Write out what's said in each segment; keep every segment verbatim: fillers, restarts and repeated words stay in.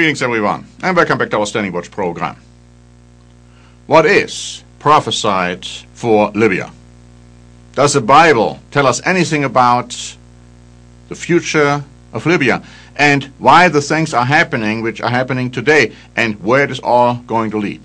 Greetings everyone, and welcome back to our Standing Watch program. What is prophesied for Libya? Does the Bible tell us anything about the future of Libya and why the things are happening which are happening today and where it is all going to lead?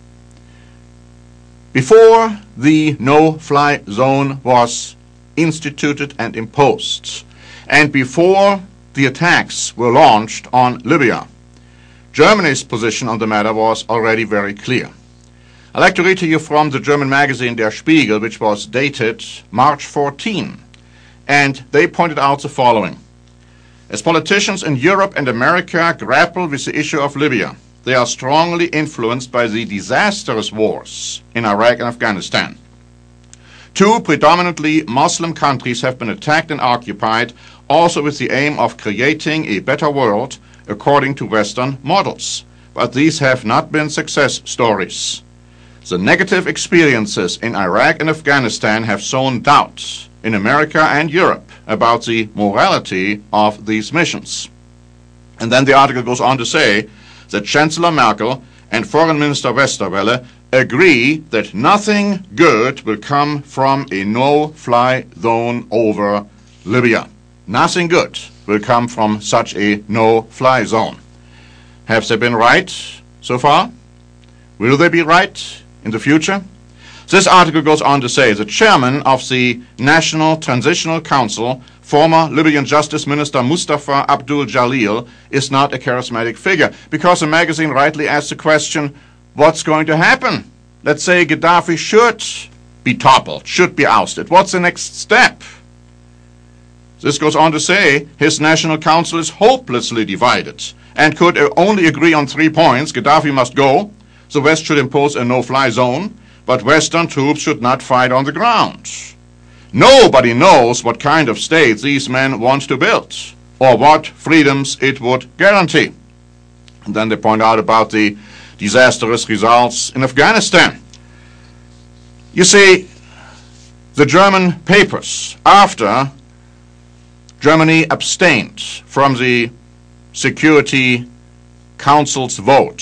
Before the no-fly zone was instituted and imposed, and before the attacks were launched on Libya, Germany's position on the matter was already very clear. I'd like to read to you from the German magazine Der Spiegel, which was dated March fourteenth, and they pointed out the following. As politicians in Europe and America grapple with the issue of Libya, they are strongly influenced by the disastrous wars in Iraq and Afghanistan. Two predominantly Muslim countries have been attacked and occupied, also with the aim of creating a better world according to Western models. But these have not been success stories. The negative experiences in Iraq and Afghanistan have sown doubt in America and Europe about the morality of these missions. And then the article goes on to say that Chancellor Merkel and Foreign Minister Westerwelle agree that nothing good will come from a no-fly zone over Libya. Nothing good will come from such a no-fly zone. Have they been right so far? Will they be right in the future? This article goes on to say the chairman of the National Transitional Council, former Libyan Justice Minister Mustafa Abdul Jalil, is not a charismatic figure, because the magazine rightly asks the question, what's going to happen? Let's say Gaddafi should be toppled, should be ousted. What's the next step? This goes on to say his National Council is hopelessly divided and could only agree on three points. Gaddafi must go, the West should impose a no-fly zone, but Western troops should not fight on the ground. Nobody knows what kind of state these men want to build or what freedoms it would guarantee. And then they point out about the disastrous results in Afghanistan. You see, the German papers, after Germany abstained from the Security Council's vote,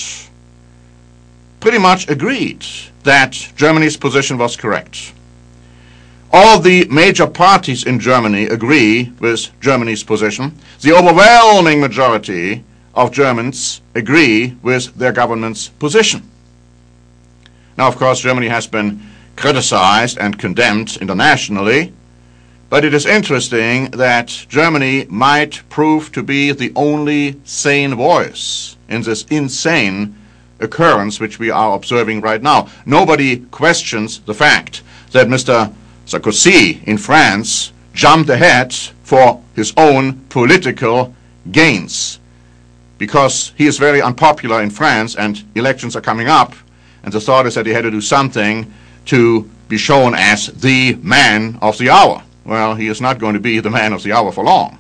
pretty much agreed that Germany's position was correct. All the major parties in Germany agree with Germany's position. The overwhelming majority of Germans agree with their government's position. Now, of course, Germany has been criticized and condemned internationally, but it is interesting that Germany might prove to be the only sane voice in this insane occurrence which we are observing right now. Nobody questions the fact that Mister Sarkozy in France jumped ahead for his own political gains, because he is very unpopular in France and elections are coming up, and the thought is that he had to do something to be shown as the man of the hour. Well, he is not going to be the man of the hour for long.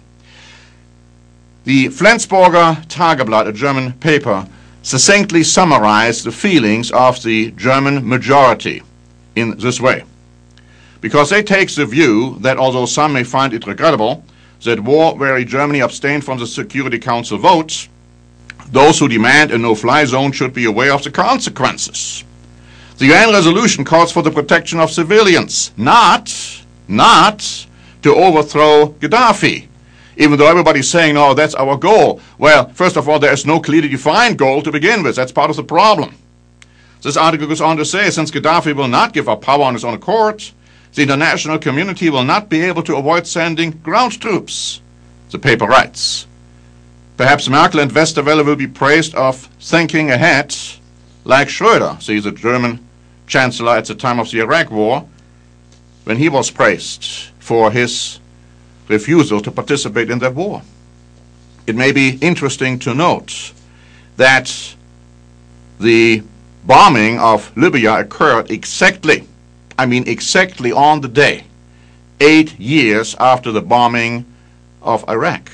The Flensburger Tageblatt, a German paper, succinctly summarized the feelings of the German majority in this way, because they take the view that although some may find it regrettable that war where Germany abstained from the Security Council votes, those who demand a no-fly zone should be aware of the consequences. The U N resolution calls for the protection of civilians, not, not to overthrow Gaddafi, even though everybody's saying, no, that's our goal. Well, first of all, there is no clearly defined goal to begin with. That's part of the problem. This article goes on to say, since Gaddafi will not give up power on his own accord, the international community will not be able to avoid sending ground troops, the paper writes. Perhaps Merkel and Westerwelle will be praised of thinking ahead like Schröder, see, the German chancellor at the time of the Iraq war, when he was praised for his refusal to participate in that war. It may be interesting to note that the bombing of Libya occurred exactly, I mean exactly on the day, eight years after the bombing of Iraq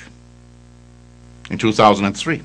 in two thousand three.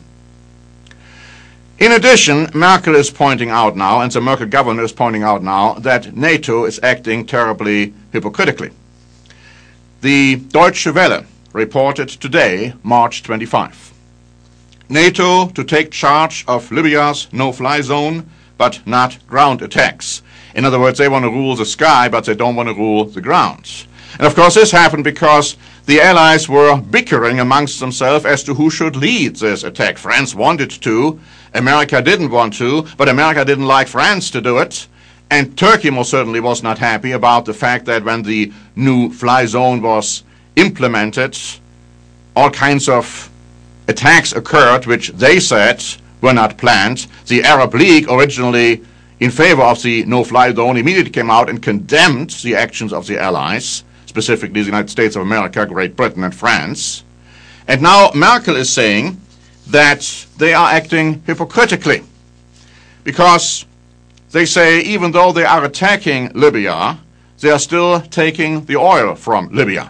In addition, Merkel is pointing out now, and the Merkel government is pointing out now, that NATO is acting terribly hypocritically. The Deutsche Welle reported today, March twenty-fifth. NATO to take charge of Libya's no-fly zone, but not ground attacks. In other words, they want to rule the sky, but they don't want to rule the ground. And of course, this happened because the Allies were bickering amongst themselves as to who should lead this attack. France wanted to, America didn't want to, but America didn't like France to do it. And Turkey most certainly was not happy about the fact that when the new fly zone was implemented, all kinds of attacks occurred which they said were not planned. The Arab League, originally in favor of the no-fly zone, immediately came out and condemned the actions of the Allies, specifically the United States of America, Great Britain, and France. And now Merkel is saying that they are acting hypocritically, because they say even though they are attacking Libya, they are still taking the oil from Libya.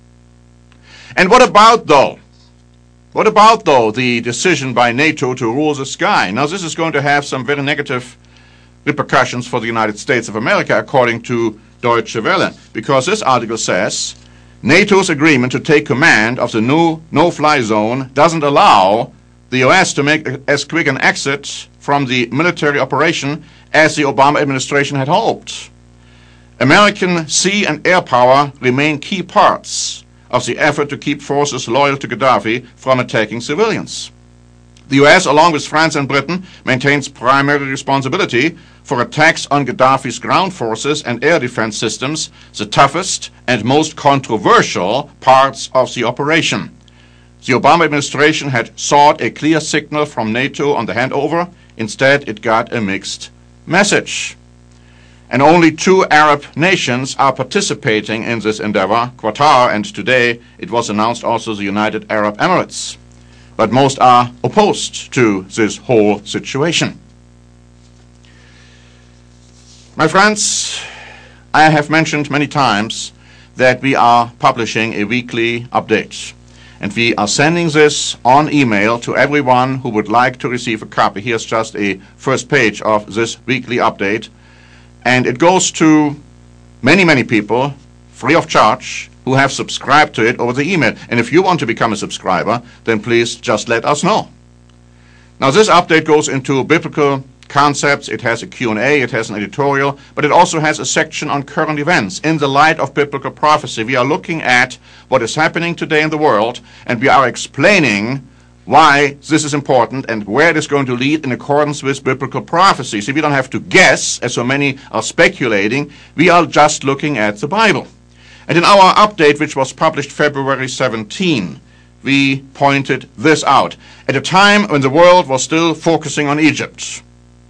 And what about, though? What about, though, the decision by NATO to rule the sky? Now, this is going to have some very negative repercussions for the United States of America, according to Deutsche Welle, because this article says NATO's agreement to take command of the new no-fly zone doesn't allow the U S to make as quick an exit from the military operation as the Obama administration had hoped. American sea and air power remain key parts of the effort to keep forces loyal to Gaddafi from attacking civilians. The U S, along with France and Britain, maintains primary responsibility for attacks on Gaddafi's ground forces and air defense systems, the toughest and most controversial parts of the operation. The Obama administration had sought a clear signal from NATO on the handover. Instead, it got a mixed message. And only two Arab nations are participating in this endeavor, Qatar, and today it was announced also the United Arab Emirates. But most are opposed to this whole situation. My friends, I have mentioned many times that we are publishing a weekly update. And we are sending this on email to everyone who would like to receive a copy. Here's just a first page of this weekly update. And it goes to many, many people, free of charge, who have subscribed to it over the email. And if you want to become a subscriber, then please just let us know. Now, this update goes into biblical concepts. It has a Q and A, it has an editorial, but it also has a section on current events in the light of biblical prophecy. We are looking at what is happening today in the world, and we are explaining why this is important and where it is going to lead in accordance with biblical prophecy. See, we don't have to guess, as so many are speculating. We are just looking at the Bible. And in our update, which was published February seventeenth, we pointed this out. At a time when the world was still focusing on Egypt,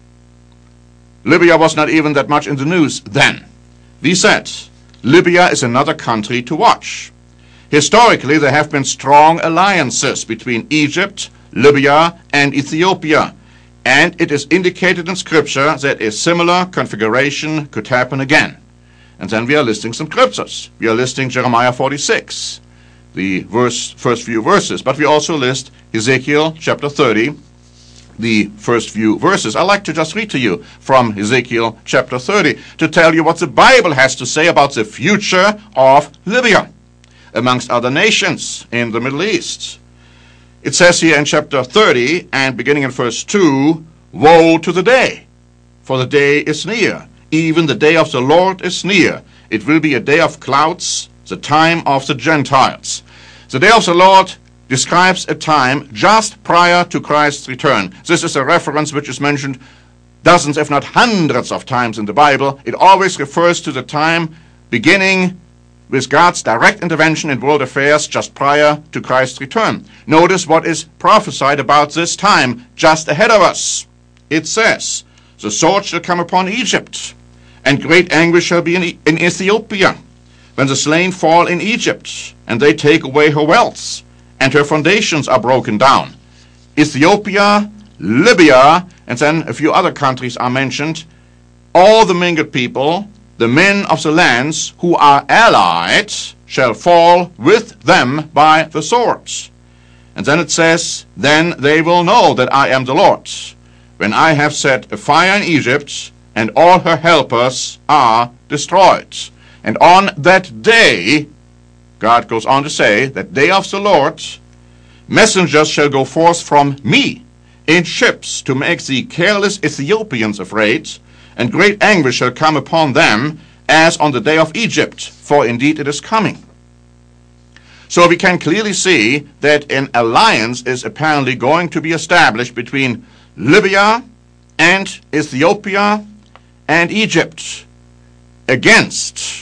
Libya was not even that much in the news then. We said, Libya is another country to watch. Historically, there have been strong alliances between Egypt, Libya, and Ethiopia, and it is indicated in Scripture that a similar configuration could happen again. And then we are listing some scriptures. We are listing Jeremiah forty-six, the verse, first few verses, but we also list Ezekiel chapter thirty, the first few verses. I'd like to just read to you from Ezekiel chapter thirty to tell you what the Bible has to say about the future of Libya, amongst other nations in the Middle East. It says here in chapter thirty, and beginning in verse two, woe to the day, for the day is near, even the day of the Lord is near. It will be a day of clouds, the time of the Gentiles. The day of the Lord describes a time just prior to Christ's return. This is a reference which is mentioned dozens, if not hundreds of times in the Bible. It always refers to the time beginning with God's direct intervention in world affairs just prior to Christ's return. Notice what is prophesied about this time just ahead of us. It says, the sword shall come upon Egypt, and great anguish shall be in, in Ethiopia, when the slain fall in Egypt, and they take away her wealth, and her foundations are broken down. Ethiopia, Libya, and then a few other countries are mentioned. All the mingled people, the men of the lands who are allied, shall fall with them by the sword. And then it says, then they will know that I am the Lord, when I have set a fire in Egypt, and all her helpers are destroyed. And on that day, God goes on to say, that day of the Lord Messengers shall go forth from me in ships to make the careless Ethiopians afraid, and great anguish shall come upon them as on the day of Egypt, for indeed it is coming. So we can clearly see that an alliance is apparently going to be established between Libya and Ethiopia and Egypt against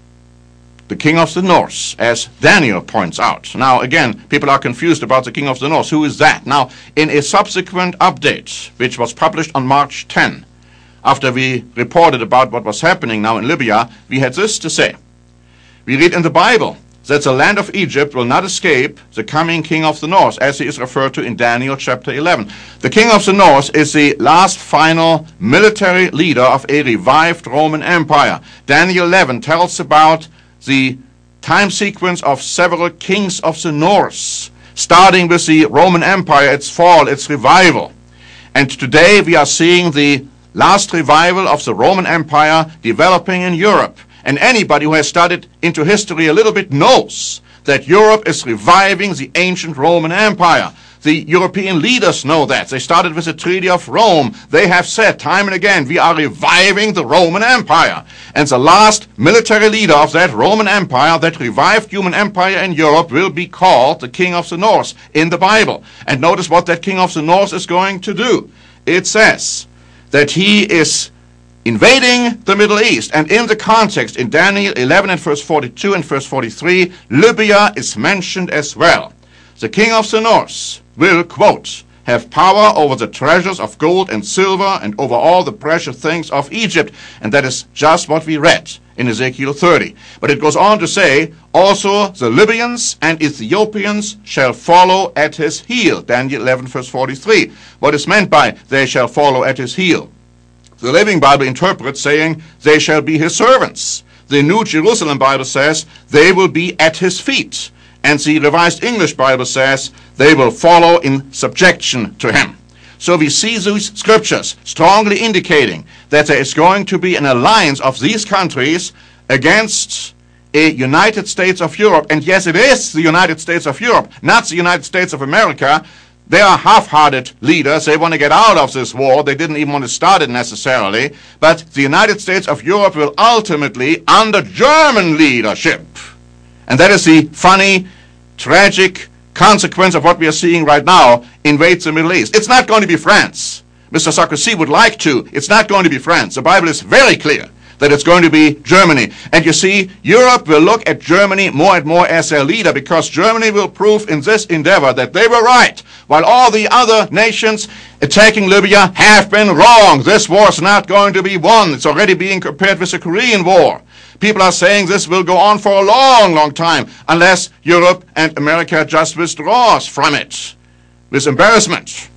the king of the north, as Daniel points out. Now, again, people are confused about the king of the north. Who is that? Now, in a subsequent update, which was published on March tenth, after we reported about what was happening now in Libya, we had this to say. We read in the Bible that the land of Egypt will not escape the coming king of the north, as he is referred to in Daniel chapter eleven. The king of the north is the last final military leader of a revived Roman Empire. Daniel eleven tells about the time sequence of several kings of the north, starting with the Roman Empire, its fall, its revival. And today we are seeing the last revival of the Roman Empire developing in Europe. And anybody who has studied into history a little bit knows that Europe is reviving the ancient Roman Empire. The European leaders know that. They started with the Treaty of Rome. They have said time and again, we are reviving the Roman Empire. And the last military leader of that Roman Empire, that revived human empire in Europe, will be called the King of the North in the Bible. And notice what that King of the North is going to do. It says that he is invading the Middle East. And in the context, in Daniel eleven and verse forty-two and verse forty-three, Libya is mentioned as well. The king of the north will, quote, have power over the treasures of gold and silver and over all the precious things of Egypt. And that is just what we read in Ezekiel thirty. But it goes on to say, also the Libyans and Ethiopians shall follow at his heel. Daniel eleven verse forty-three. What is meant by they shall follow at his heel? The Living Bible interprets saying, they shall be his servants. The New Jerusalem Bible says, they will be at his feet. And the Revised English Bible says, they will follow in subjection to him. So we see these scriptures strongly indicating that there is going to be an alliance of these countries against a United States of Europe. And yes, it is the United States of Europe, not the United States of America. They are half-hearted leaders. They want to get out of this war. They didn't even want to start it necessarily. But the United States of Europe will ultimately, under German leadership, and that is the funny, tragic consequence of what we are seeing right now, invade the Middle East. It's not going to be France. Mister Sarkozy would like to. It's not going to be France. The Bible is very clear that it's going to be Germany. And you see, Europe will look at Germany more and more as their leader, because Germany will prove in this endeavor that they were right, while all the other nations attacking Libya have been wrong. This war is not going to be won. It's already being compared with the Korean War. People are saying this will go on for a long, long time, unless Europe and America just withdraws from it with embarrassment.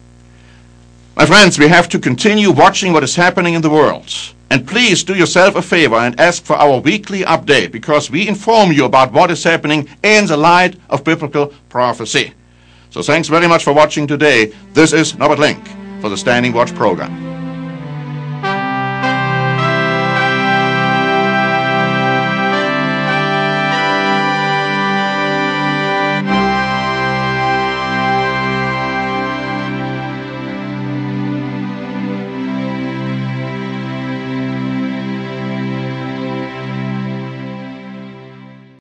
My friends, we have to continue watching what is happening in the world. And please do yourself a favor and ask for our weekly update, because we inform you about what is happening in the light of biblical prophecy. So thanks very much for watching today. This is Norbert Link for the Standing Watch program.